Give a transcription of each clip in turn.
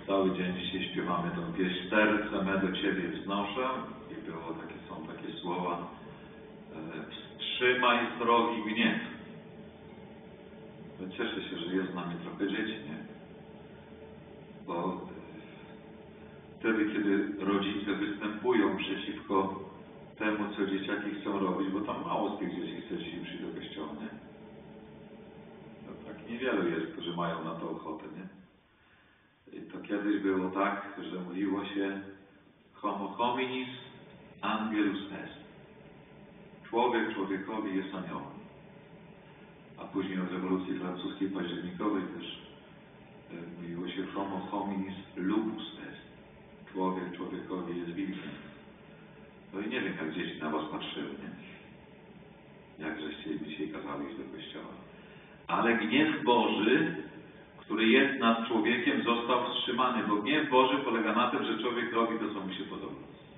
Cały dzień dzisiaj śpiewamy tą pieśń Serce me do Ciebie wznoszę i są takie słowa wstrzymaj srogi gniew. Cieszę się, że jest z nami trochę dzieci, nie? Bo wtedy, kiedy rodzice występują przeciwko temu, co dzieciaki chcą robić, bo tam mało z tych dzieci chce dzisiaj przyjść do kościoła, nie? No tak niewielu jest, którzy mają na to ochotę, nie? I to kiedyś było tak, że mówiło się homo hominis angelus est. Człowiek człowiekowi jest aniołem. A później od rewolucji francuskiej październikowej też mówiło się homo hominis lupus est. Człowiek człowiekowi jest wilkiem. No i nie wiem, jak dzieci na was patrzyły, nie? Jak żeście im dzisiaj kazali iść do kościoła. Ale gniew Boży, który jest nad człowiekiem, został wstrzymany, bo gniew Boży polega na tym, że człowiek robi to, co mu się podoba.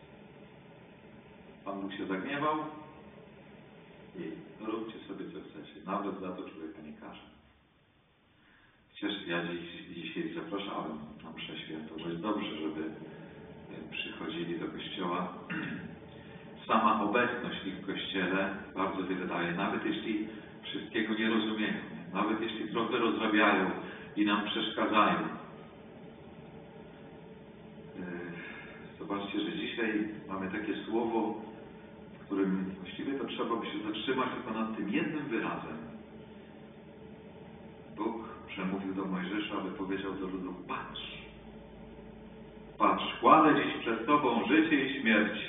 Pan Bóg się zagniewał i róbcie sobie, co chcecie. Nawet za to człowieka nie każe. Chociaż ja dzisiaj zapraszałem na mszę świętą, bo jest dobrze, żeby przychodzili do kościoła. Sama obecność ich w kościele bardzo wiele daje, nawet jeśli wszystkiego nie rozumieją, nawet jeśli trochę rozrabiają i nam przeszkadzają. Zobaczcie, że dzisiaj mamy takie słowo, w którym właściwie to trzeba by się zatrzymać tylko nad tym jednym wyrazem. Bóg przemówił do Mojżesza, aby powiedział do ludu: patrz. Patrz, kładę dziś przed Tobą życie i śmierć,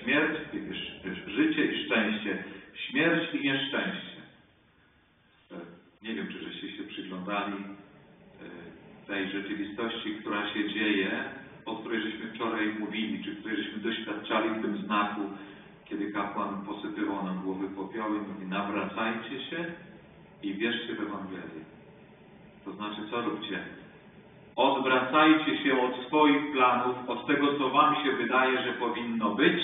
życie i szczęście, śmierć i nieszczęście. Nie wiem, czy żeście się przyglądali tej rzeczywistości, która się dzieje, o której żeśmy wczoraj mówili, czy której żeśmy doświadczali w tym znaku, kiedy kapłan posypywał nam głowy popiołem i mówi: nawracajcie się i wierzcie w Ewangelię. To znaczy, co róbcie? Odwracajcie się od swoich planów, od tego, co wam się wydaje, że powinno być,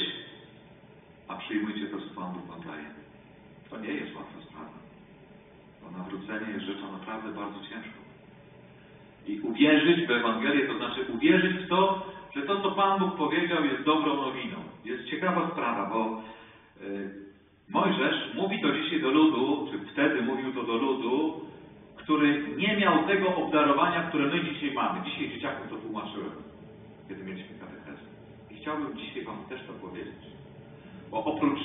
a przyjmujcie to, co Pan Bóg wam daje. To nie jest łatwa sprawa. Bo nawrócenie jest rzeczą naprawdę bardzo ciężką. I uwierzyć w Ewangelię, to znaczy uwierzyć w to, że to, co Pan Bóg powiedział, jest dobrą nowiną. Jest ciekawa sprawa, bo Mojżesz mówi to dzisiaj do ludu, czy wtedy mówił to do ludu, który nie miał tego obdarowania, które my dzisiaj mamy. Dzisiaj dzieciakom to tłumaczyłem, kiedy mieliśmy katechezę. I chciałbym dzisiaj wam też to powiedzieć. Bo oprócz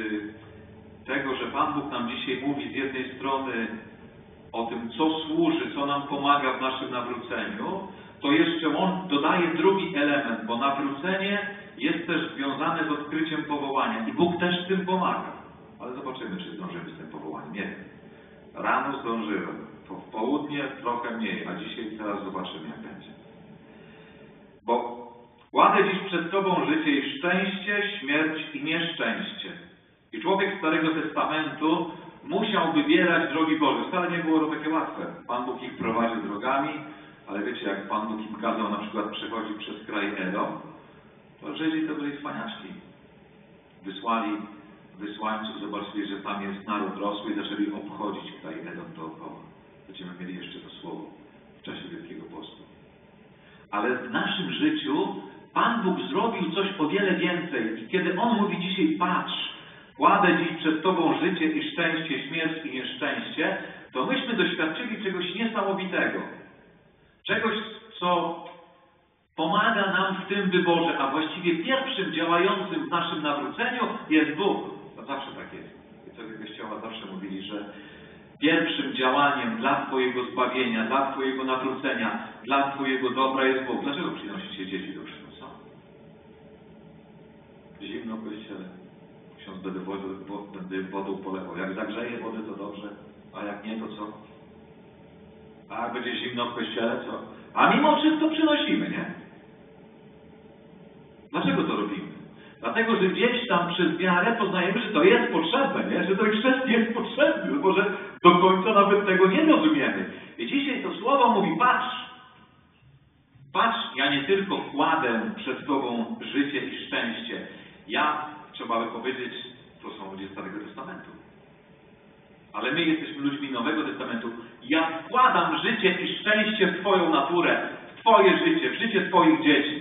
tego, że Pan Bóg nam dzisiaj mówi z jednej strony o tym, co służy, co nam pomaga w naszym nawróceniu, to jeszcze On dodaje drugi element, bo nawrócenie jest też związane z odkryciem powołania. I Bóg też w tym pomaga. Ale zobaczymy, czy zdążymy z tym powołaniem. Nie wiem. Rano zdążyłem. W południe trochę mniej, a dzisiaj teraz zobaczymy, jak będzie. Bo kładę dziś przed Tobą życie i szczęście, śmierć i nieszczęście. I człowiek Starego Testamentu musiał wybierać drogi Boże. Wcale nie było to takie łatwe. Pan Bóg ich prowadził drogami, ale wiecie, jak Pan Bóg im kazał na przykład przechodzić przez kraj Edom, to Żydzi to byli cwaniaczki. Wysłali wysłańców, zobaczyli, że tam jest naród rosły i zaczęli obchodzić kraj Edom dookoła. Będziemy mieli jeszcze to słowo w czasie Wielkiego Postu. Ale w naszym życiu Pan Bóg zrobił coś o wiele więcej. I kiedy On mówi dzisiaj: patrz, kładę dziś przed Tobą życie i szczęście, śmierć i nieszczęście, to myśmy doświadczyli czegoś niesamowitego. Czegoś, co pomaga nam w tym wyborze, a właściwie pierwszym działającym w naszym nawróceniu jest Bóg. To zawsze tak jest. Ojcowie Kościoła zawsze mówili, że pierwszym działaniem dla Twojego zbawienia, dla Twojego nawrócenia, dla Twojego dobra jest Bóg. Dlaczego przynosicie dzieci do chrztu? Zimno w kościele. Ksiądz będę wodą polewał. Jak zagrzeje wodę, to dobrze. A jak nie, to co? A jak będzie zimno w kościele, co? A mimo wszystko przynosimy, nie? Dlaczego to robimy? Dlatego, że gdzieś tam przez wiarę poznajemy, że to jest potrzebne, nie? Że to chrzest jest potrzebny, bo że do końca nawet tego nie rozumiemy. I dzisiaj to słowo mówi: patrz, patrz, ja nie tylko kładę przed Tobą życie i szczęście. Ja, trzeba by powiedzieć, to są ludzie Starego Testamentu. Ale my jesteśmy ludźmi Nowego Testamentu. Ja wkładam życie i szczęście w Twoją naturę, w Twoje życie, w życie Twoich dzieci.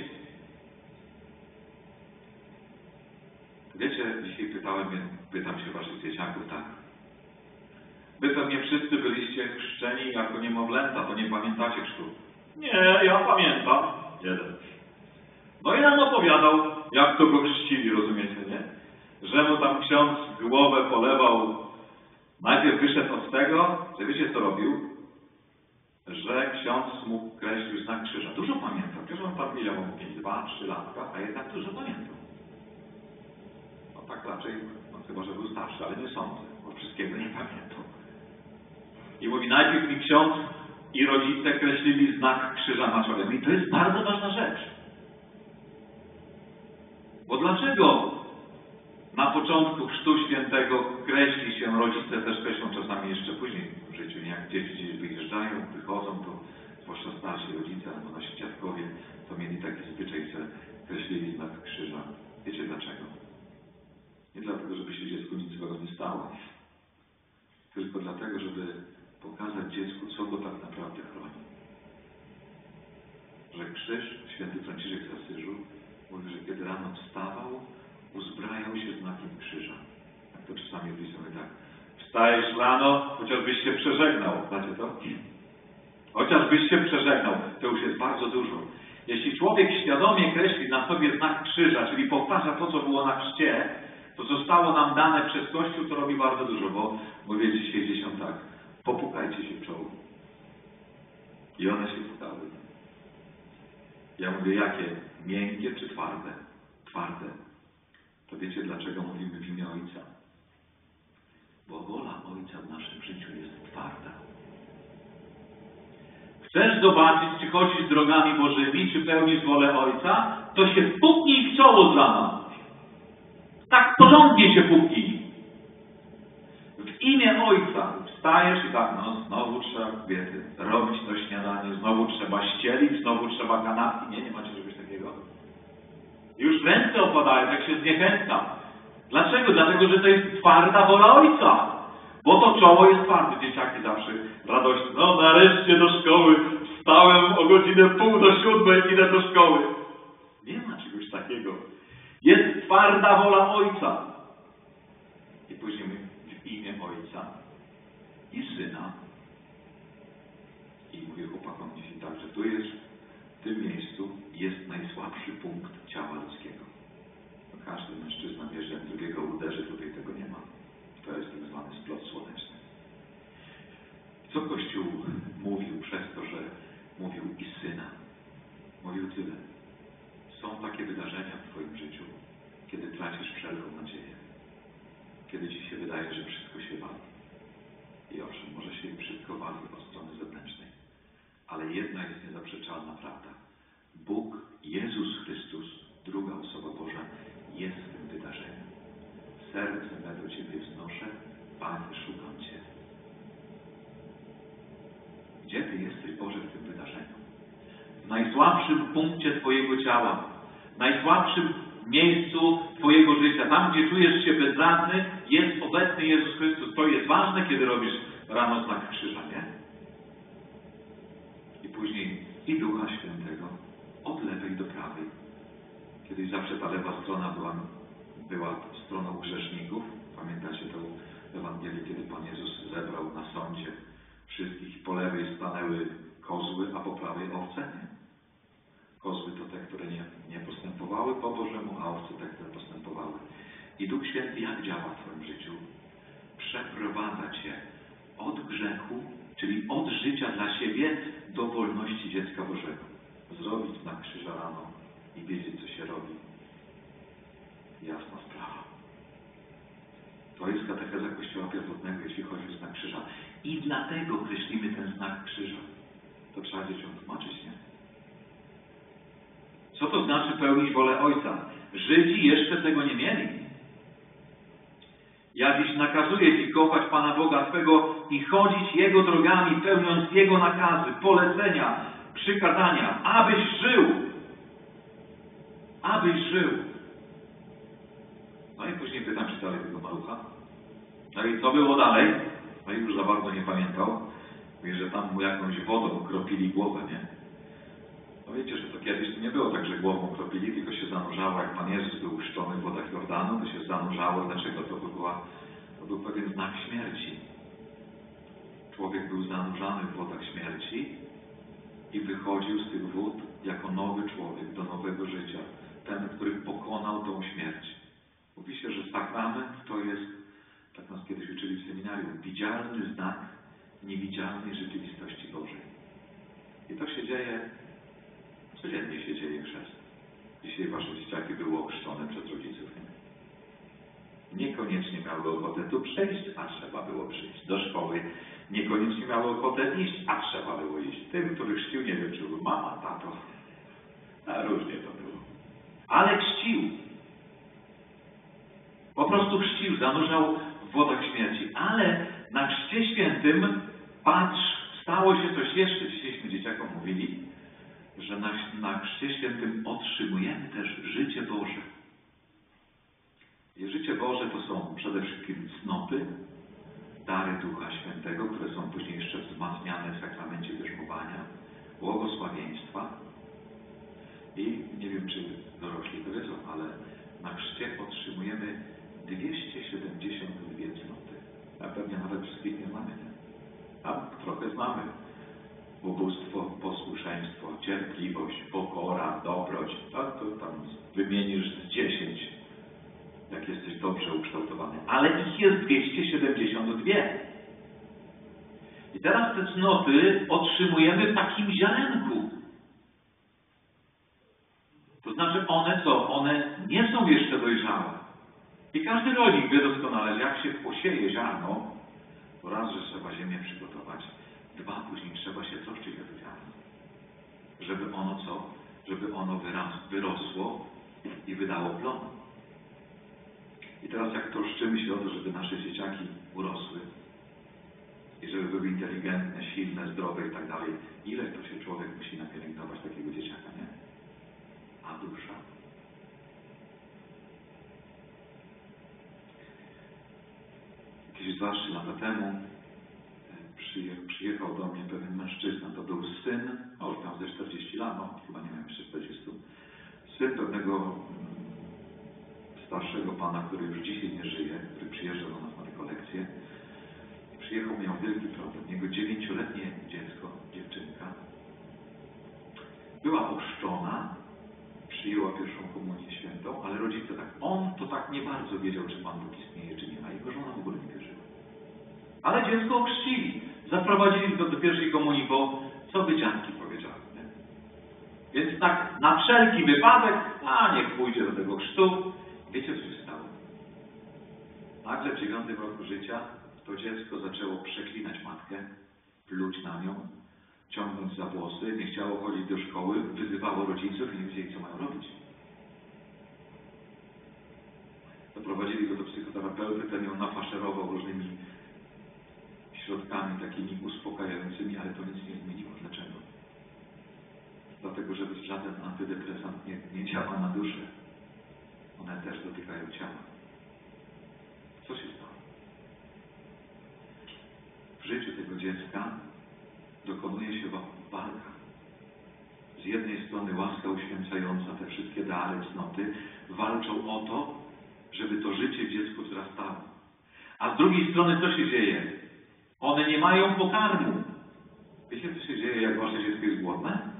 Wiecie, dzisiaj pytam się Waszych dzieciaków tak. Wy pewnie wszyscy byliście chrzczeni jako niemowlęta, to nie pamiętacie chrztu. Nie, ja pamiętam. Jeden. No i nam opowiadał, jak to go chrzcili, rozumiecie, nie? Że mu tam ksiądz głowę polewał. Najpierw wyszedł od tego, że wiecie co robił? Że ksiądz mu kreślił znak krzyża. Dużo pamiętam. Przecież on tam miał 2, 3 latka, a jednak dużo pamiętam. No tak raczej, no chyba, że był starszy, ale nie sądzę, bo wszystkiego nie pamiętam. I mówi, najpierw mi ksiądz i rodzice kreślili znak krzyża na czole. I to jest bardzo ważna rzecz. Bo dlaczego na początku Chrztu Świętego kreśli się, rodzice też kreślą czasami jeszcze później w życiu, nie? Jak dzieci gdzieś wyjeżdżają, wychodzą, to zwłaszcza starsi rodzice albo nasi dziadkowie, to mieli taki zwyczaj, że kreślili znak krzyża. Wiecie dlaczego? Nie dlatego, żeby się dziecku nic złego nie stało, tylko dlatego, żeby pokazać dziecku, co go tak naprawdę chroni. Że krzyż, święty Franciszek z Asyżu mówi, że kiedy rano wstawał, uzbrajał się znakiem krzyża. Jak to czasami opisujemy tak. Wstajesz rano, chociażbyś się przeżegnał. Znacie to? Chociażbyś się przeżegnał. To już jest bardzo dużo. Jeśli człowiek świadomie kreśli na sobie znak krzyża, czyli powtarza to, co było na chrzcie, to zostało nam dane przez Kościół, to robi bardzo dużo, bo mówię dzisiaj dzieciom tak, popukajcie się w czoło. I one się pukały. Ja mówię, jakie? Miękkie czy twarde? Twarde. To wiecie, dlaczego mówimy w imię Ojca? Bo wola Ojca w naszym życiu jest twarda. Chcesz zobaczyć, czy chodzisz drogami Bożymi, czy pełnisz wolę Ojca, to się puknij w czoło z rana. Tak porządnie się puknij. W imię Ojca wstajesz i tak, no znowu trzeba kobiety robić to śniadanie, znowu trzeba ścielić, znowu trzeba kanapki. Nie macie czegoś takiego? Już ręce opadają, jak się zniechęca. Dlaczego? Dlatego, że to jest twarda wola Ojca. Bo to czoło jest twarde. Dzieciaki zawsze radośnie. No nareszcie do szkoły. Wstałem o godzinę 6:30, idę do szkoły. Nie ma czegoś takiego. Jest twarda wola Ojca. I później w imię Ojca i Syna. I mówię chłopakom dzisiaj tak, że tu jest, w tym miejscu jest najsłabszy punkt ciała ludzkiego. Każdy mężczyzna wie, że jak drugiego uderzy, tutaj tego nie ma. To jest tak zwany splot słoneczny. Co Kościół mówił przez to, że mówił i Syna? Mówił tyle. Są takie wydarzenia w Twoim życiu, kiedy tracisz wszelką nadzieję. Kiedy Ci się wydaje, że wszystko się wali. I owszem, może się wszystko wali od strony zewnętrznej. Ale jedna jest niezaprzeczalna prawda. Bóg, Jezus Chrystus, druga osoba Boża, jest w tym wydarzeniu. Serce me do Ciebie wznoszę, Panie, szukam Cię. Gdzie Ty jesteś, Boże, w tym wydarzeniu? W najsłabszym punkcie Twojego ciała, w najsłabszym miejscu Twojego życia, tam, gdzie czujesz się bezradny, jest obecny Jezus Chrystus. To jest ważne, kiedy robisz rano znak krzyża, nie? I później i Ducha Świętego od lewej do prawej. Kiedyś zawsze ta lewa strona była stroną grzeszników. Pamiętacie tą Ewangelię, kiedy Pan Jezus zebrał na sądzie wszystkich. Po lewej stanęły kozły, a po prawej owce? Nie. Kozły to te, które nie postępowały po Bożemu, a owce te, które postępowały. I Duch Święty jak działa w Twoim życiu? Przeprowadza Cię od grzechu, czyli od życia dla siebie, do wolności dziecka Bożego. Zrobić znak krzyża rano i wiedzieć, co się robi. Jasna sprawa. To jest katecheza Kościoła pierwotnego, jeśli chodzi o znak krzyża. I dlatego kreślimy ten znak krzyża. To trzeba dzieciom tłumaczyć, nie? Co to znaczy pełnić wolę Ojca? Żydzi jeszcze tego nie mieli. Ja dziś nakazuję Ci kochać Pana Boga Twego i chodzić Jego drogami, pełniąc Jego nakazy, polecenia, przykazania, abyś żył. Abyś żył. No i później pytam, czy dalej tego malucha. No i co było dalej? No i już za bardzo nie pamiętał. Mówi, że tam mu jakąś wodą kropili głowę, nie? wiecie, że to kiedyś nie było tak, że głową kropili, tylko się zanurzało, jak Pan Jezus był chrzczony w wodach Jordanu, to się zanurzało. Dlaczego? To był pewien znak śmierci. Człowiek był zanurzany w wodach śmierci i wychodził z tych wód jako nowy człowiek do nowego życia. Ten, który pokonał tą śmierć. Mówi się, że sakrament to jest, tak nas kiedyś uczyli w seminarium, widzialny znak niewidzialnej rzeczywistości Bożej. I to się dzieje, codziennie się dzieje chrzest. Dzisiaj wasze dzieciaki były ochrzczone przez rodziców. Niekoniecznie miały ochotę tu przyjść, a trzeba było przyjść. Do szkoły niekoniecznie miały ochotę iść, a trzeba było iść. Tym, który chrzcił, nie wiem, czy był mama, tato. A różnie to było. Ale chrzcił. Po prostu chrzcił, zanurzał w wodach śmierci. Ale na Chrzcie Świętym, patrz, stało się coś jeszcze. Dzisiejśmy dzieciakom mówili, że na Chrzcie Świętym otrzymujemy też życie Boże. I życie Boże to są przede wszystkim cnoty, dary Ducha Świętego, które są później jeszcze wzmacniane w sakramencie bierzmowania, błogosławieństwa. I nie wiem, czy dorośli to wiedzą, ale na chrzcie otrzymujemy 272 cnoty. A pewnie nawet wszystkich nie znamy, nie? A trochę znamy. Ubóstwo, posłuszeństwo, cierpliwość, pokora, dobroć. To tam wymienisz z 10, jak jesteś dobrze ukształtowany. Ale ich jest 272. I teraz te cnoty otrzymujemy w takim ziarenku. To znaczy one co? One nie są jeszcze dojrzałe. I każdy rolnik wie doskonale, że jak się posieje ziarno, to raz, że trzeba ziemię przygotować, dwa, później trzeba się troszczyć o to ziarno. Żeby ono co? Żeby ono wyrosło i wydało plon. I teraz jak troszczymy się o to, żeby nasze dzieciaki urosły i żeby były inteligentne, silne, zdrowe i tak dalej, ile to się człowiek musi napielęgnować takiego dzieciaka, nie? A dusza? Jakieś 2-3 lata temu przyjechał do mnie pewien mężczyzna. To był syn, już miał ze 40 lat, no chyba nie miał jeszcze 40. Syn pewnego starszego pana, który już dzisiaj nie żyje, który przyjeżdżał do nas na rekolekcję. Przyjechał, miał wielki problem. Jego 9-letnie dziecko, dziewczynka, była ochrzczona, przyjęła pierwszą komunię świętą, ale rodzice tak, on to tak nie bardzo wiedział, czy Pan Bóg istnieje, czy nie, a jego żona w ogóle nie wierzyła. Ale dziecko ochrzcili, zaprowadzili go do pierwszej komunii, bo co by dziadki powiedziały, nie? Więc tak na wszelki wypadek, niech pójdzie do tego chrztu. Wiecie, co się stało? Nagle w 9 roku życia to dziecko zaczęło przeklinać matkę, pluć na nią, ciągnąć za włosy, nie chciało chodzić do szkoły, wyzywało rodziców i nie wiedzieli, co mają robić. Doprowadzili go do psychoterapeuty, ten ją nafaszerował różnymi środkami takimi uspokajającymi, ale to nic nie zmieniło. Dlaczego? Dlatego, że żaden antydepresant nie działa na duszę. One też dotykają ciała. Co się stało? W życiu tego dziecka dokonuje się walka. Z jednej strony łaska uświęcająca, te wszystkie dary, cnoty, walczą o to, żeby to życie w dziecku wzrastało. A z drugiej strony co się dzieje? One nie mają pokarmu. Wiecie, co się dzieje, jak wasze dziecko jest głodne?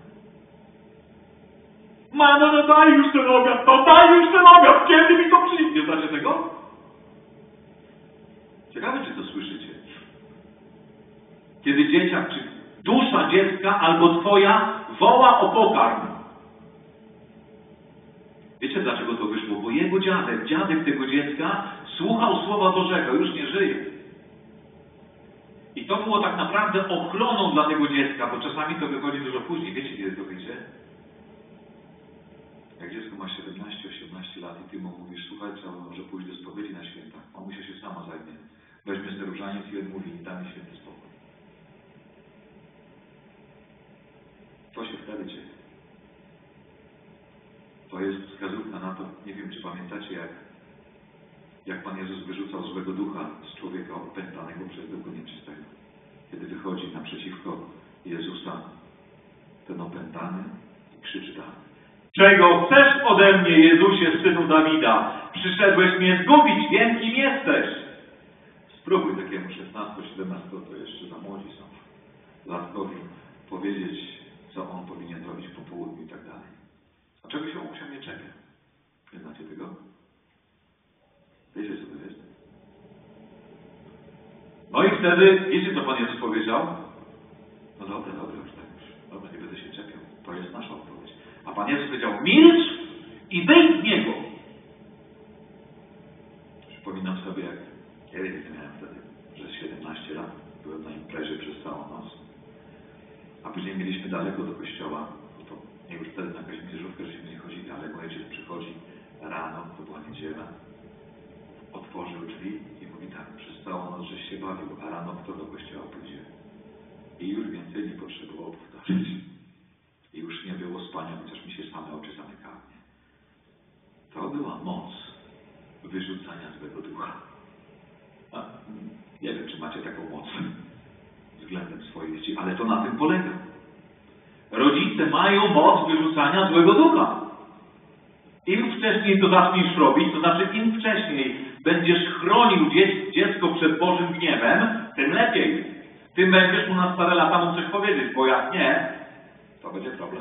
Mamo, no daj już ten obiad, kiedy mi to przyjdzie? Nie znacie tego? Ciekawe, czy to słyszycie. Kiedy dzieciak, czy dusza dziecka albo twoja woła o pokarm. Wiecie, dlaczego to wyszło? Bo jego dziadek tego dziecka słuchał Słowa Bożego, już nie żyje. I to było tak naprawdę ochroną dla tego dziecka, bo czasami to wychodzi dużo później. Wiecie, kiedy to wyjdzie? Jak dziecko ma 17-18 lat i ty mu mówisz, słuchaj, trzeba może pójść do spowiedzi na święta. Mamusia się sama zajmie. Weźmie z różaniec i odmówi i damy święty spokój. Co się wtedy dzieje? To jest wskazówka na to, nie wiem, czy pamiętacie, jak Pan Jezus wyrzucał złego ducha z człowieka opętanego przez ducha nieczystego. Kiedy wychodzi naprzeciwko Jezusa ten opętany, krzyczy tak. Czego chcesz ode mnie, Jezusie, Synu Dawida? Przyszedłeś mnie zgubić, wiem, kim jesteś. Spróbuj takiemu 16-17, to jeszcze za młodzi są, latkowi, powiedzieć, co on powinien robić po południu i tak dalej. A czego się on nie czepia? Nie znacie tego? Wiecie, co to jest? No i wtedy, wiecie, co Pan Jezus powiedział? No dobra, już tak już. Dobra, nie będę się czepiał. To jest nasza odpowiedź. A Pan Jezus powiedział, milcz i wyjdź z niego. Przypominam sobie, jak kiedy miałem wtedy, że 17 lat, byłem na imprezie przez całą noc. A później mieliśmy daleko do kościoła. No to nie już wtedy na Kazimierzówkę, żeśmy nie chodzili, ale mój ojciec przychodzi rano, to była niedziela, otworzył drzwi i mówi tak, przez całą noc żeś się bawił, a rano kto do kościoła pójdzie? I już więcej nie potrzebował powtarzać. I już nie było spania, chociaż mi się same oczy zamykały. To była moc wyrzucania złego ducha. A, nie wiem, czy macie taką moc względem swoich dzieci, ale to na tym polega. Rodzice mają moc wyrzucania złego ducha. Im wcześniej to zaczniesz robić, to znaczy im wcześniej będziesz chronił dziecko przed Bożym gniewem, tym lepiej. Tym będziesz mu na stare lata mu coś powiedzieć, bo jak nie, to będzie problem.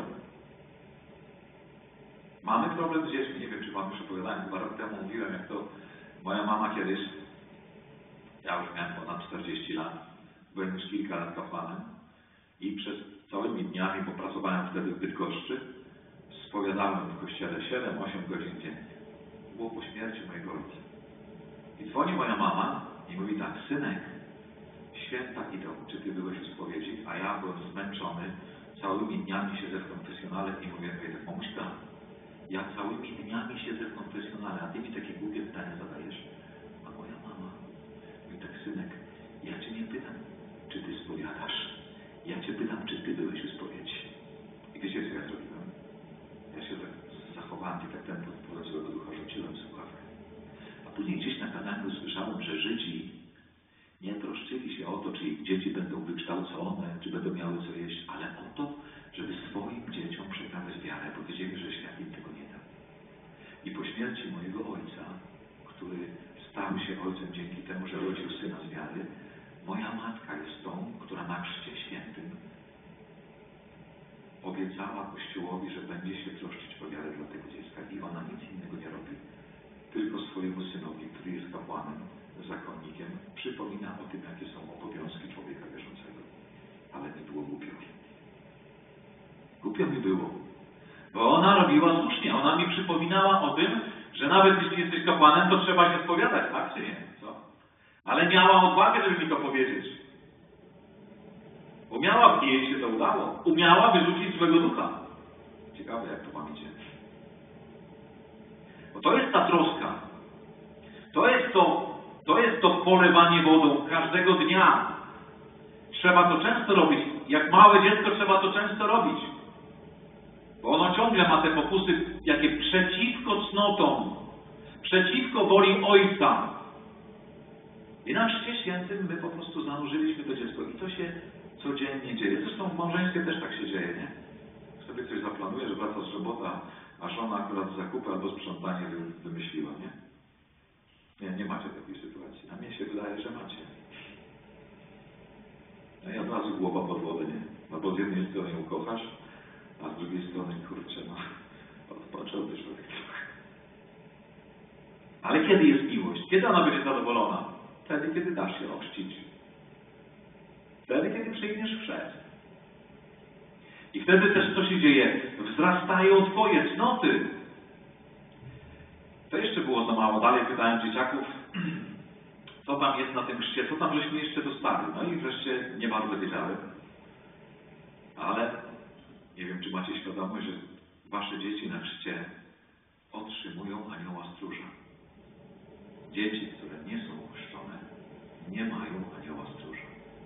Mamy problem z dziećmi. Nie wiem, czy Wam już opowiadałem, chyba rok temu mówiłem, jak to moja mama kiedyś, ja już miałem ponad 40 lat, byłem już kilka lat kapłanem i przez całymi dniami, bo pracowałem wtedy w Bydgoszczy, spowiadałem w kościele 7-8 godzin dziennie. Było po śmierci mojego ojca. I dzwoni moja mama i mówi tak, synek, święta idą, czy ty byłeś w spowiedzi? A ja byłem zmęczony, całymi dniami siedzę w konfesjonale i mówię tak, mamuśka, ja całymi dniami siedzę w konfesjonale, a ty mi takie głupie pytania zadajesz? A moja mama mówi tak, synek, ja cię nie pytam, czy ty spowiadasz. Ja cię pytam, czy ty byłeś u spowiedzi. I wiecie, co ja zrobiłem? Ja się tak zachowałem i tak ten pod złego ducha rzuciłem słuchawkę. A później gdzieś na kazaniu usłyszałem, że Żydzi nie troszczyli się o to, czy ich dzieci będą wykształcone, czy będą miały co jeść, ale o to, żeby swoim dzieciom przekazać wiarę, bo wiedzieli, że świat im tego nie da. I po śmierci mojego ojca, który stał się ojcem dzięki temu, że rodził syna z wiary, moja matka jest tą, która na chrzcie świętym obiecała Kościołowi, że będzie się troszczyć o wiarę dla tego dziecka. I ona nic innego nie robi, tylko swojemu synowi, który jest kapłanem, zakonnikiem, przypomina o tym, jakie są obowiązki człowieka wierzącego. Ale mi było głupio. Głupio mi było. Bo ona robiła słusznie. Ona mi przypominała o tym, że nawet jeśli jesteś kapłanem, to trzeba się spowiadać, tak czy nie? Co? Ale miała odwagę, żeby mi to powiedzieć. Umiała, i jej się to udało. Umiała wyrzucić złego ducha. Ciekawe, jak to wam idzie. Bo to jest ta troska. To jest to polewanie wodą każdego dnia. Trzeba to często robić. Jak małe dziecko trzeba to często robić. Bo ono ciągle ma te pokusy, jakie przeciwko cnotom, przeciwko woli Ojca. I na Chrzcie Świętym my po prostu zanurzyliśmy to dziecko. I to się codziennie dzieje. Zresztą w małżeństwie też tak się dzieje, nie? Sobie coś zaplanuje, że wraca z robota, a żona akurat zakupy albo sprzątanie wymyśliła, nie? Nie macie takiej sytuacji. A mnie się wydaje, że macie. No i od razu głowa pod wodę, nie? No bo z jednej strony ją kochasz, a z drugiej strony, kurczę, no, odpocząłby człowiek trochę. Ale kiedy jest miłość? Kiedy ona będzie zadowolona? Wtedy, kiedy dasz się ochrzcić. Wtedy, kiedy przyjmiesz chrzest. I wtedy też co się dzieje? Wzrastają twoje cnoty. To jeszcze było za mało. Dalej pytałem dzieciaków, co tam jest na tym chrzcie, co tam żeśmy jeszcze dostali. No i wreszcie nie bardzo wiedziałem. Ale nie wiem, czy macie świadomość, że wasze dzieci na chrzcie otrzymują anioła stróża. Dzieci, które nie są chrzczone, nie mają anioła stróża.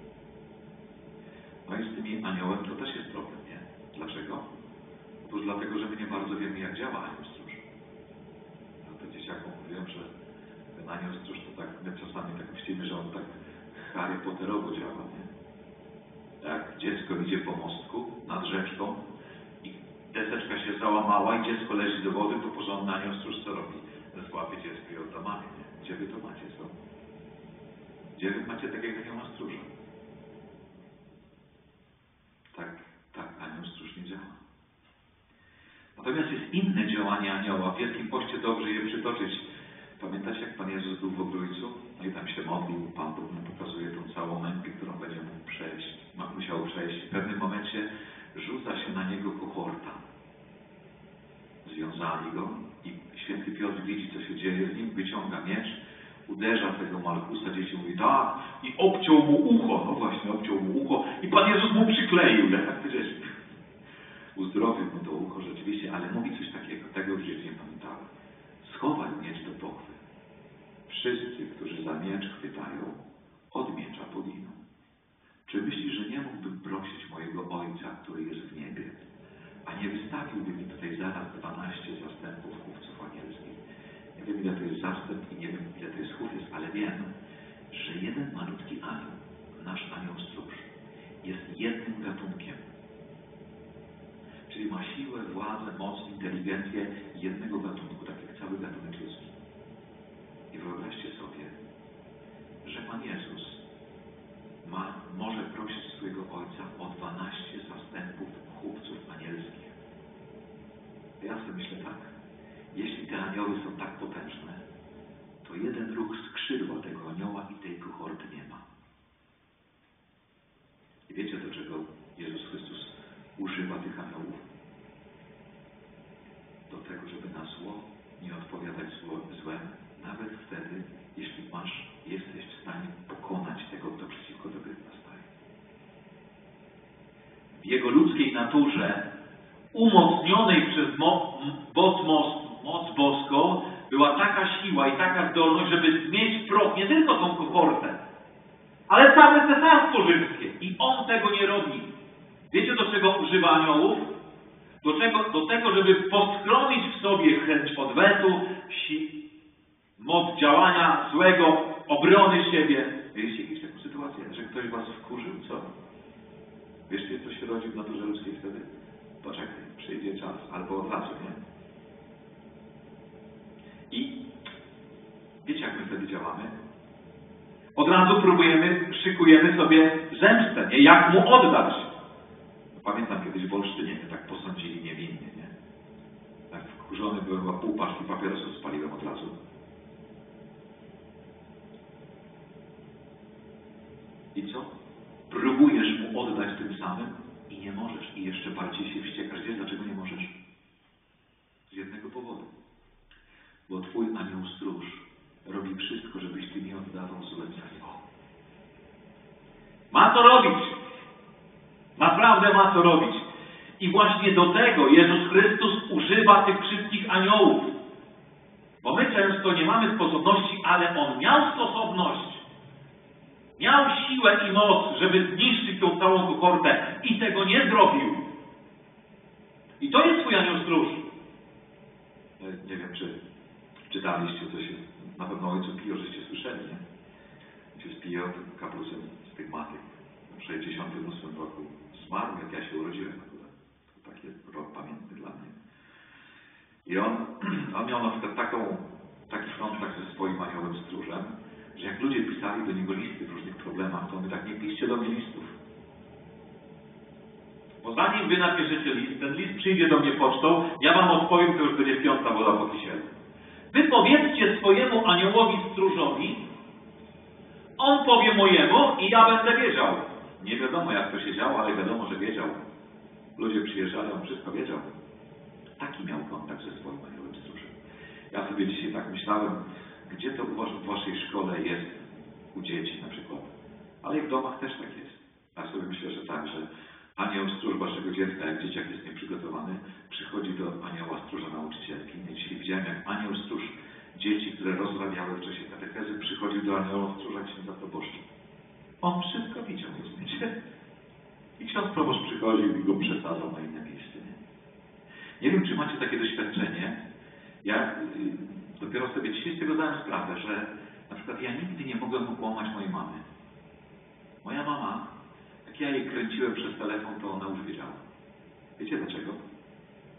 No i z tymi aniołem to też jest problem, nie? Dlaczego? Otóż dlatego, że my nie bardzo wiemy, jak działa anioł stróż. No to dzieciakom mówią, że ten anioł stróż to tak, my czasami tak myślimy, że on tak Harry Potterowo działa, nie? Jak dziecko idzie po mostku nad rzeczką i deseczka cała mała i dziecko leży do wody, to porządny anioł stróż co robi? Złapie dziecko i odda mamie. Gdzie wy to macie, co? Gdzie wy macie takiego anioła stróża? Tak anioł stróż nie działa. Natomiast jest inne działanie anioła. W Wielkim Poście dobrze je przytoczyć. Pamiętacie, jak Pan Jezus był w Ogrójcu? No i tam się modlił. Pan Bóg mu pokazuje tą całą mękę, którą będzie musiał przejść. W pewnym momencie rzuca się na niego kohorta. Związali go i święty Piotr widzi, co się dzieje z nim, wyciąga miecz, uderza tego Malchusa, dzieci mówi tak i obciął mu ucho. No właśnie, obciął mu ucho i Pan Jezus mu przykleił. Jak przecież uzdrowił mu to ucho rzeczywiście, ale mówi coś takiego, tego już nie pamiętałem. Schowaj miecz do pochwy. Wszyscy, którzy za miecz chwytają, od miecza poginą. Czy myślisz, że nie mógłbym prosić mojego Ojca, który jest w niebie, a nie wystawiłby mi tutaj zaraz 12 zastępów chówców anielskich? Nie wiem, ile to jest zastęp i nie wiem, ile to jest chówiec, ale wiem, że jeden malutki anioł, nasz anioł stróż, jest jednym gatunkiem. Czyli ma siłę, władzę, moc, inteligencję jednego gatunku, tak jak cały gatunek ludzki. I wyobraźcie sobie, że Pan Jezus może prosić swojego Ojca o 12 zastępów chłopców anielskich. Ja sobie myślę tak, jeśli te anioły są tak potężne, to jeden ruch skrzydła tego anioła i tej kohorty nie ma. I wiecie, do czego Jezus Chrystus używa tych aniołów? Do tego, żeby na zło nie odpowiadać złem, nawet wtedy, jeśli jesteś w stanie pokonać tego, kto przeciwko tobie nastaje. W jego ludzkiej naturze, umocnionej przez moc boską, była taka siła i taka zdolność, żeby zmieść w proch nie tylko tą kohortę, ale całe cesarstwo rzymskie. I on tego nie robi. Wiecie, do czego używa aniołów? Do tego, żeby poskromić w sobie chęć odwetu, moc działania złego, obrony siebie. Mieliście jakąś taką sytuację, że ktoś was wkurzył? Co? Wiecie, co się rodzi w naturze ludzkiej wtedy? Poczekaj, przyjdzie czas. Albo od razu, nie? I wiecie, jak my wtedy działamy? Od razu szykujemy sobie zemstę, nie? Jak mu oddać? Pamiętam kiedyś w Olsztynie mnie tak posądzili niewinnie, nie? Tak wkurzony byłem, a pół paczki papierosów spaliłem od razu. I co? Próbujesz mu oddać tym samym i nie możesz. I jeszcze bardziej się wściekasz. Wiesz, dlaczego nie możesz? Z jednego powodu. Bo twój anioł stróż robi wszystko, żebyś ty nie oddawał złem za niego. Ma to robić. Naprawdę ma co robić. I właśnie do tego Jezus Chrystus używa tych wszystkich aniołów. Bo my często nie mamy sposobności, ale On miał sposobność. Miał siłę i moc, żeby zniszczyć tą całą kohortę. I tego nie zrobił. I to jest twój anioł stróż. Nie wiem, czy czytaliście coś. Na pewno o ojcu Pio, żeście słyszeli, nie? Ojciec Pio, kapucyn z tych matek. W 68 roku zmarł, jak ja się urodziłem akurat. To taki rok pamiętny dla mnie. I on miał na przykład taki kontakt ze swoim aniołem stróżem, że jak ludzie pisali do niego listy w różnych problemach, to on tak: nie piszcie do mnie listów. Bo zanim wy napiszecie list, ten list przyjdzie do mnie pocztą, ja wam odpowiem, to już będzie 5. woda po kisielu. Wy powiedzcie swojemu aniołowi stróżowi, on powie mojemu i ja będę wiedział. Nie wiadomo, jak to się działo, ale wiadomo, że wiedział. Ludzie przyjeżdżali, on wszystko wiedział. Taki miał kontakt ze swoim aniołem stróżem. Ja sobie dzisiaj tak myślałem, gdzie to w waszej szkole jest, u dzieci na przykład. Ale i w domach też tak jest. Ja sobie myślę, że tak, że anioł stróż waszego dziecka, jak dzieciak jest nieprzygotowany, przychodzi do anioła stróża nauczycielki. Ja dzisiaj widziałem, jak anioł stróż dzieci, które rozrabiały w czasie katechezy, przychodził do anioła stróża księdza proboszcza. On wszystko widział, rozumiecie? I ksiądz proboszcz przychodził i go przesadzał na inne miejsce. Nie wiem, czy macie takie doświadczenie. Ja dopiero sobie dzisiaj z tego dałem sprawę, że na przykład ja nigdy nie mogłem okłamać mojej mamy. Moja mama, jak ja jej kręciłem przez telefon, to ona już wiedziała. Wiecie dlaczego?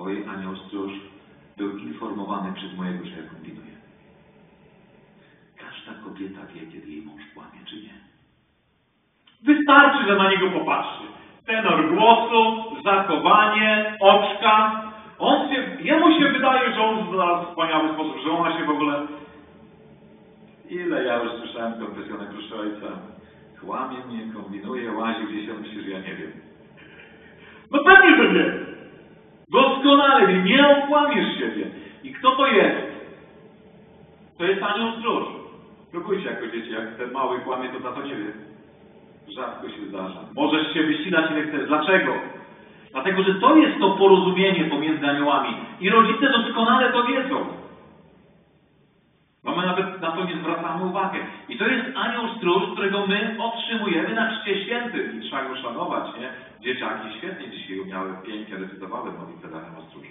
bo jej anioł stróż był informowany przez mojego, że ja kombinuję. Każda kobieta wie, kiedy jej mąż kłamie, czy nie? Wystarczy, że na niego popatrzy. Tenor głosu, zachowanie, oczka. Jemu się wydaje, że on znalazł wspaniały sposób, że ona się w ogóle... Ile ja już słyszałem konfesjonek, proszę ojca. Kłamie mnie, kombinuje, łazi gdzieś, on myśli, że ja nie wiem. No pewnie, że nie. Doskonale wie, nie okłamiesz siebie. I kto to jest? To jest anioł stróż. Próbujcie jako dzieci, jak ten mały kłamie, to tato nie wie. Rzadko się zdarza. Możesz się wysilać ile chcesz. Dlaczego? Dlatego, że to jest to porozumienie pomiędzy aniołami. I rodzice doskonale to wiedzą. Bo my nawet na to nie zwracamy uwagi. I to jest anioł stróż, którego my otrzymujemy na Chrzcie Świętym. I trzeba go szanować, nie? Dzieciaki świetnie dzisiaj umiały, pięknie recytowały modlitwę do anioła stróża.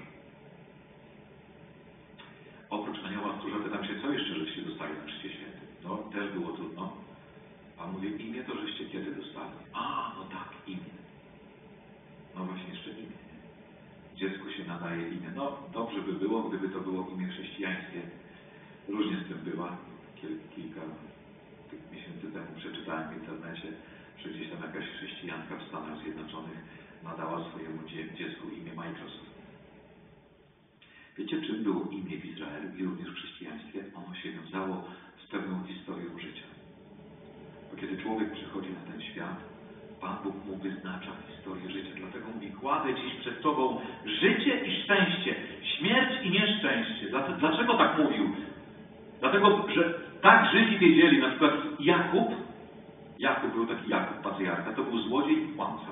Oprócz anioła stróża pytam się, co jeszcze żeście dostali na Chrzcie Świętym? No, też było trudno. A mówię, imię to żeście kiedy dostali? A, no tak, imię. No właśnie, jeszcze imię. Dziecku się nadaje imię. No, dobrze by było, gdyby to było imię chrześcijańskie. Różnie z tym bywa. Kilka miesięcy temu przeczytałem w internecie, że gdzieś tam jakaś chrześcijanka w Stanach Zjednoczonych nadała swojemu dziecku imię Microsoft. Wiecie, czym było imię w Izraelu i również w chrześcijaństwie? Ono się wiązało z pewną historią życia. Bo kiedy człowiek przychodzi na ten świat, Pan Bóg mu wyznacza historię życia. Dlatego mówi, kładę dziś przed Tobą życie i szczęście, śmierć i nieszczęście. Dlaczego tak mówił? Dlatego, że tak Żydzi wiedzieli, na przykład Jakub był taki Jakub, patriarcha, to był złodziej i kłamca.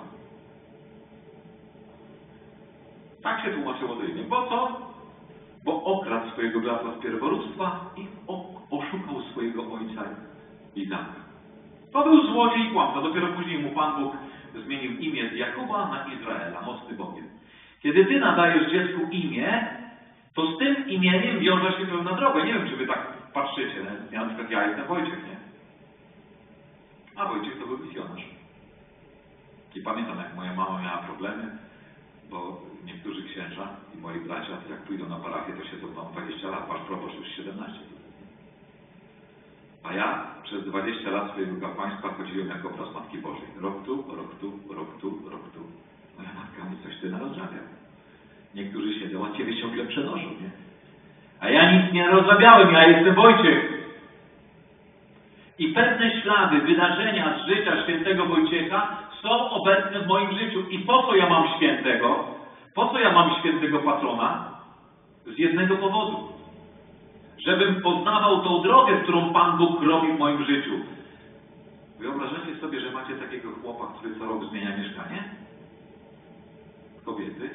Tak się tłumaczyło to imię. Bo co? Bo okradł swojego brata z pierworództwa i oszukał swojego ojca Izaka. To był złodziej i kłamca. Dopiero później mu Pan Bóg zmienił imię z Jakuba na Izraela, mocny Bogiem. Kiedy ty nadajesz dziecku imię, to z tym imieniem wiąże się pewna droga. Nie wiem, czy wy tak patrzycie. Na przykład ja jestem Wojciech, nie? A Wojciech to był misjonarz. I pamiętam, jak moja mama miała problemy, bo niektórzy księża i moi bracia, jak pójdą na parafię, to siedzą tam 20 lat. Wasz proboszcz już 17. A ja przez 20 lat swojego kapłaństwa chodziłem jako obraz Matki Bożej. Rok tu, rok tu, rok tu, rok tu. Moja matka mówi, coś ty narozrabiał. Niektórzy siedzą, a ciebie ciągle przenoszą, nie? A ja nic nie rozrabiałem, ja jestem Wojciech. I pewne ślady, wydarzenia z życia świętego Wojciecha są obecne w moim życiu. I po co ja mam świętego? Po co ja mam świętego patrona? Z jednego powodu. Żebym poznawał tą drogę, którą Pan Bóg robi w moim życiu. Wyobrażacie sobie, że macie takiego chłopa, który co rok zmienia mieszkanie? Kobiety?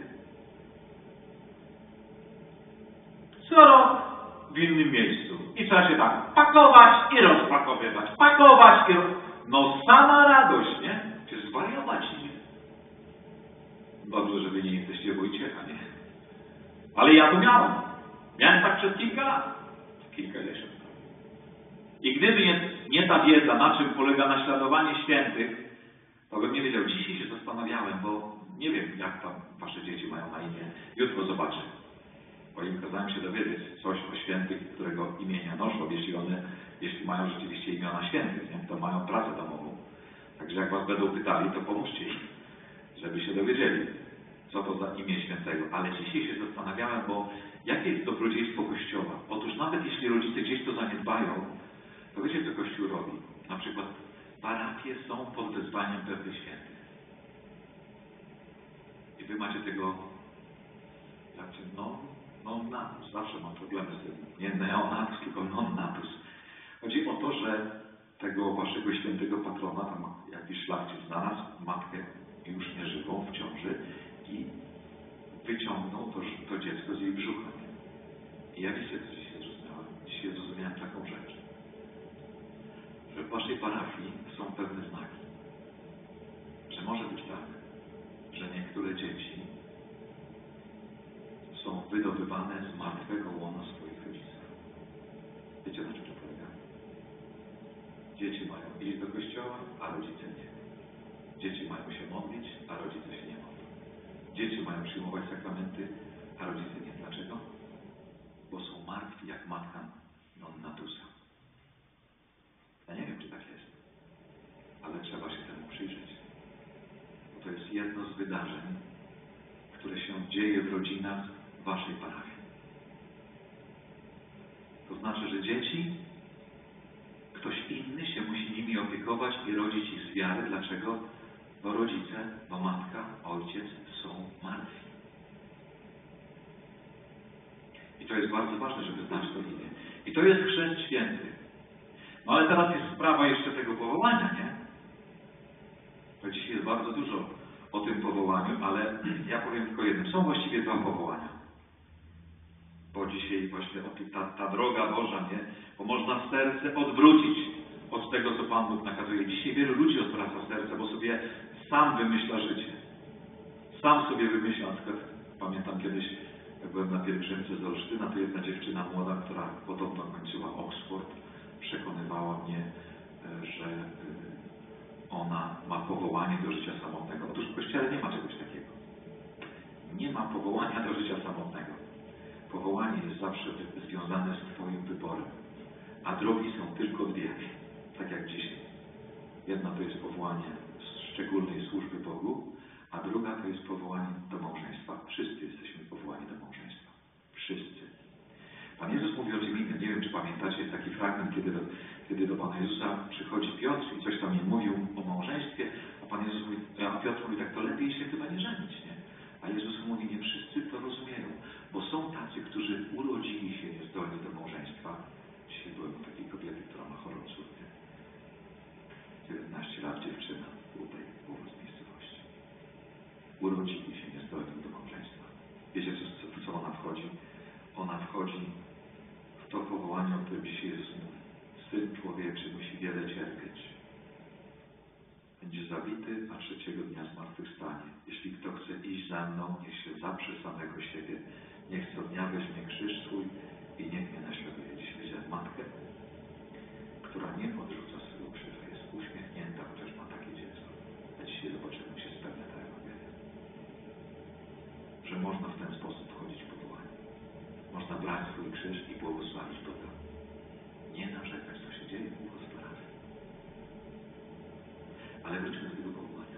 Co rok w innym miejscu. I trzeba się tak pakować i rozpakowywać. Pakować i No sama radość, nie? Czy zwariować, nie? Dobrze, że wy nie jesteście Wojciecha, nie? Ale ja to miałem. Miałem tak przez kilka lat. Kilkadziesiąt. I gdyby nie ta wiedza, na czym polega naśladowanie świętych, to bym nie wiedział. Dzisiaj się zastanawiałem, bo nie wiem, jak tam wasze dzieci mają na imię. Jutro zobaczę. Bo im kazałem się dowiedzieć coś o świętych, którego imienia noszą, jeśli mają rzeczywiście imiona świętych, nie? To mają pracę domową. Także jak was będą pytali, to pomóżcie im, żeby się dowiedzieli, co to za imię świętego. Ale dzisiaj się zastanawiałem, bo jakie jest dobrodziejstwo Kościoła? Otóż nawet jeśli rodzice gdzieś to zaniedbają, to wiecie, co Kościół robi? Na przykład parafie są pod wezwaniem pewnych świętych. I wy macie tego, non-natus. Zawsze mam problemy z tym. Nie neonatus, tylko non-natus. Chodzi o to, że tego waszego świętego patrona, tam jakiś szlachcic znalazł matkę już nieżywą w ciąży i wyciągnął to dziecko z jej brzucha. I ja wiecie, co dzisiaj zrozumiałem? Dzisiaj zrozumiałem taką rzecz, że w waszej parafii są pewne znaki. Że może być tak, że niektóre dzieci są wydobywane z martwego łona swoich rodziców. Wiecie, na czym to polega? Dzieci mają iść do kościoła, a rodzice nie. Dzieci mają się modlić, a rodzice się nie modlą. Dzieci mają przyjmować sakramenty, a rodzice nie. Dlaczego? Bo są martwi jak matka non natusa. Ja nie wiem, czy tak jest, ale trzeba się temu przyjrzeć. Bo to jest jedno z wydarzeń, które się dzieje w rodzinach waszej parafii. To znaczy, że dzieci, ktoś inny się musi nimi opiekować i rodzić ich z wiary. Dlaczego? Bo rodzice, bo matka, ojciec są martwi. I to jest bardzo ważne, żeby znać to imię. I to jest chrzest święty. No ale teraz jest sprawa jeszcze tego powołania, nie? To dzisiaj jest bardzo dużo o tym powołaniu, ale ja powiem tylko jedno. Są właściwie dwa powołania. Bo dzisiaj właśnie ta droga Boża, nie? Bo można serce odwrócić od tego, co Pan Bóg nakazuje. Dzisiaj wielu ludzi odwraca serce, bo sobie sam wymyśla życie. Sam sobie wymyśla. Na przykład pamiętam kiedyś, jak byłem na pielgrzymce z Olsztyna, to jedna dziewczyna młoda, która podobno kończyła Oxford, przekonywała mnie, że ona ma powołanie do życia samotnego. Otóż w Kościele nie ma czegoś takiego. Nie ma powołania do życia samotnego. Powołanie jest zawsze związane z Twoim wyborem, a drogi są tylko dwie, tak jak dzisiaj. Jedna to jest powołanie szczególnej służby Bogu, a druga to jest powołanie do małżeństwa. Wszyscy jesteśmy powołani do małżeństwa. Wszyscy. Pan Jezus mówi o czym innym. Nie wiem, czy pamiętacie, jest taki fragment, kiedy do Pana Jezusa przychodzi Piotr i coś tam jej mówił o małżeństwie, a Piotr mówi tak, to lepiej się chyba nie żenić, nie? A Jezus mówi, nie wszyscy to rozumieją, bo są tacy, którzy urodzili się niezdolni do małżeństwa. Dzisiaj byłem u takiej kobiety, która ma chorą córkę. 19 lat dziewczyna tutaj z miejscowości. Urodzili się niezdolni do małżeństwa. Wiecie, co ona wchodzi? Ona wchodzi w to powołanie, o którym dzisiaj Jezus mówi. Syn człowieczy musi wiele cierpieć. Będzie zabity, a trzeciego dnia zmartwychwstanie. Jeśli kto chce iść za mną, niech się zaprze samego siebie. Niech co dnia weźmie krzyż swój i niech mnie naśladuje. Dziś widziałem matkę, która nie odrzuca swojego krzyża. Jest uśmiechnięta, chociaż ma takie dziecko. A dzisiaj zobaczymy, się spełnia ta Ewangelia. Że można w ten sposób wchodzić w powołanie. Można brać swój krzyż i błogosławić Boga. Nie narzekać, co się dzieje u was w parafii. Ale wróćmy do tego powołania.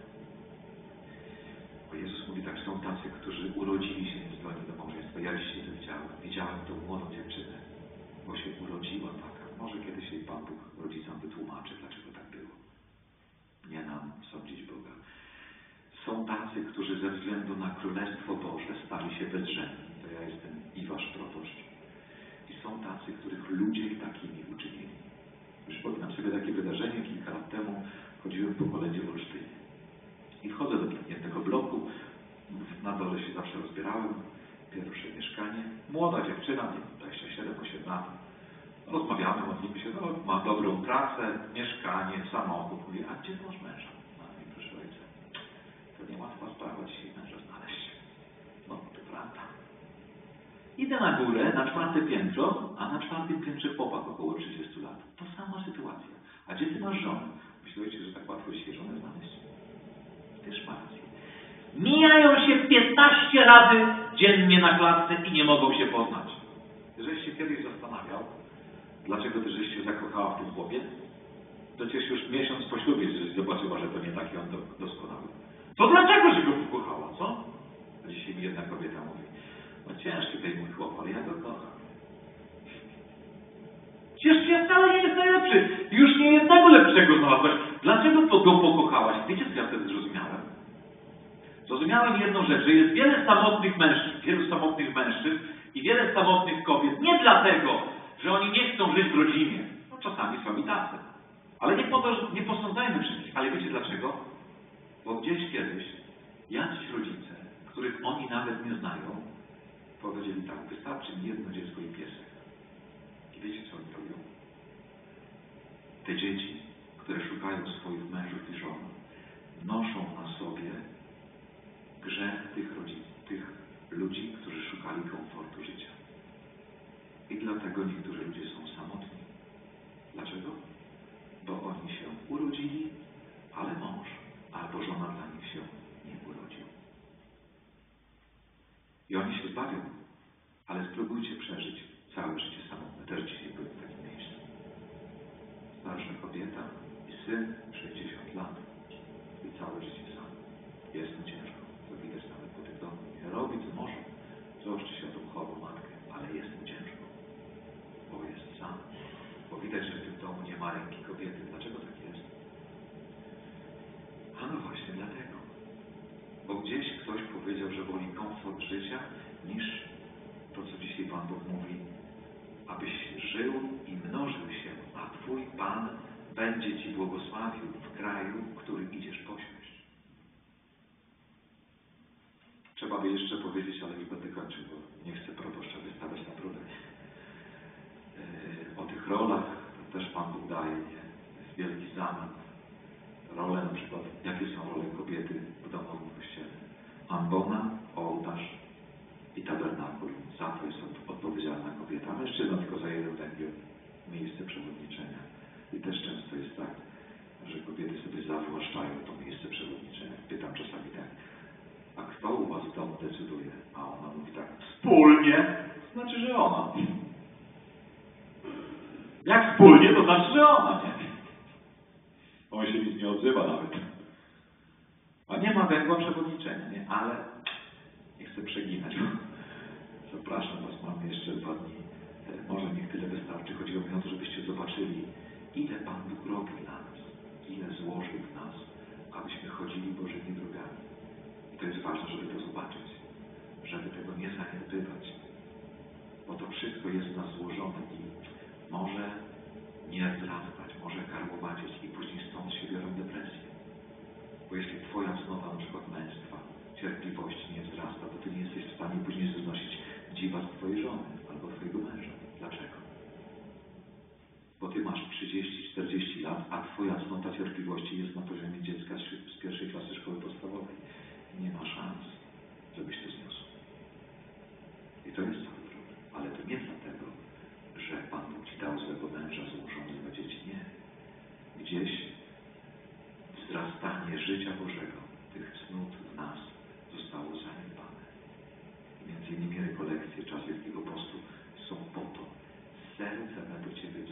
Bo Jezus mówi tak, są tacy, którzy urodzili się niezdolni do małżeństwa. Ja dzisiaj to widziałem. Widziałem tą młodą dziewczynę, bo się urodziła taka. Może kiedyś jej Pan Bóg rodzicom wytłumaczy, dlaczego tak było. Nie nam sądzić Boga. Są tacy, którzy ze względu na Królestwo Boże stali się bezrzędni. To ja jestem i wasz proboszcz. I są tacy, których ludzie takimi uczynili. Przypominam sobie takie wydarzenie kilka lat temu. Chodziłem po kolędzie w Olsztynie. I wchodzę do zamkniętego bloku. Na dole się zawsze rozbierałem. Pierwsze mieszkanie. Młoda dziewczyna, nie wiem, 27-8 lat. Rozmawiamy, modlimy się. No, ma dobrą pracę, mieszkanie, samochód. Mówię, a gdzie masz męża? No i proszę ojca. To nie łatwa sprawa dzisiaj męża znaleźć. No, to prawda. Idę na górę, na 4. piętro, a na 4. piętrze chłopak około 30 lat. To sama sytuacja. A gdzie ty masz żonę? Myśleliście, że tak łatwo się żonę znaleźć? Też ma rację. Mijają się 15 razy dziennie na klatce i nie mogą się poznać. Żeś się kiedyś zastanawiał, dlaczego ty żeś się zakochała w tym chłopie? Przecież już miesiąc po ślubie zobaczyła, że to nie taki on doskonały. To dlaczego się go pokochała, co? A dzisiaj mi jedna kobieta mówi, no ciężki tej mój chłop, ale ja go kocham. Przecież ja wcale nie jest najlepszy. Już nie jednego lepszego znalazłaś. Dlaczego go pokochałaś? Wiecie, co ja wtedy zrozumiałem? Zrozumiałem jedną rzecz, że jest wielu samotnych mężczyzn i wiele samotnych kobiet. Nie dlatego, że oni nie chcą żyć w rodzinie. No czasami są i tacy. Ale nie posądzajmy wszystkich. Ale wiecie dlaczego? Bo gdzieś kiedyś jacyś rodzice, których oni nawet nie znają, powiedzieli tak, wystarczy mi jedno dziecko i piesek. I wiecie, co oni robią? Te dzieci, które szukają swoich mężów i żon, noszą na sobie grzech tych ludzi, którzy szukali komfortu życia. I dlatego niektórzy ludzie są samotni. Dlaczego? Bo oni się urodzili, ale mąż albo żona dla nich się nie urodził. I oni się zbawią. Ale spróbujcie przeżyć całe życie samotne. Też dzisiaj byłem w takim miejscu. Starsza kobieta i syn 60 lat i całe życie sam. Jest mu ciężko. To widać nawet po tym domu. Nie robi co może. Troszczy się o tą chorą matkę, ale jest mu ciężko. Bo jest sam. Bo widać, że w tym domu nie ma ręki kobiety. Dlaczego tak jest? A no właśnie dlatego. Bo gdzieś ktoś powiedział, że woli komfort życia niż to, co dzisiaj Pan Bóg mówi, abyś żył i mnożył się, a Twój Pan będzie Ci błogosławił w kraju, który idziesz posiąść. Trzeba by jeszcze powiedzieć, ale już będę kończył, bo nie chcę proboszcza wystawiać na próbę. O tych rolach też Pan Bóg daje, nie? Jest wielki zamęt. Role na przykład, jakie są role kobiety w domowym kościele? Ambona, ołtarz i tabernakulum. Za to jest odpowiedzialna kobieta. A mężczyzna tylko za jeden węgiel, miejsce przewodniczenia. I też często jest tak, że kobiety sobie zawłaszczają to miejsce przewodniczenia. Pytam czasami tak, a kto u was w domu decyduje? A ona mówi tak, wspólnie. To znaczy, że ona. Jak wspólnie, to znaczy, że ona, nie? On się nic nie odzywa nawet. A nie ma węgła przewodniczenia, nie? Ale nie chcę przeginać. Zapraszam was, mamy jeszcze 2 dni. Może niech tyle wystarczy. Chodziło mi o to, żebyście zobaczyli, ile Pan Bóg robi dla nas. Ile złożył w nas, abyśmy chodzili Bożymi drogami. I to jest ważne, żeby to zobaczyć. Żeby tego nie zaniedbywać. Bo to wszystko jest w nas złożone i może nie wzrastać, może karłowacieć i później stąd się biorą depresje. Bo jeśli Twoja cnota, na przykład męstwa, cierpliwości nie wzrasta, to Ty nie jesteś w stanie później znosić dziwactw Twojej żony albo Twojego męża. Dlaczego? Bo Ty masz 30-40 lat, a Twoja cnota cierpliwości jest na poziomie dziecka z 1. klasy szkoły podstawowej. Nie ma szans, żebyś to zniósł. I to jest cały problem. Ale to nie dlatego, że Pan Bóg Ci dał złego męża złożony dla dzieci. Nie. Gdzieś wzrastanie życia Bożego, tych cnót w nas zostało zaniedbane. Między innymi rekolekcje, czas Wielkiego Postu są po to. Serce me do Ciebie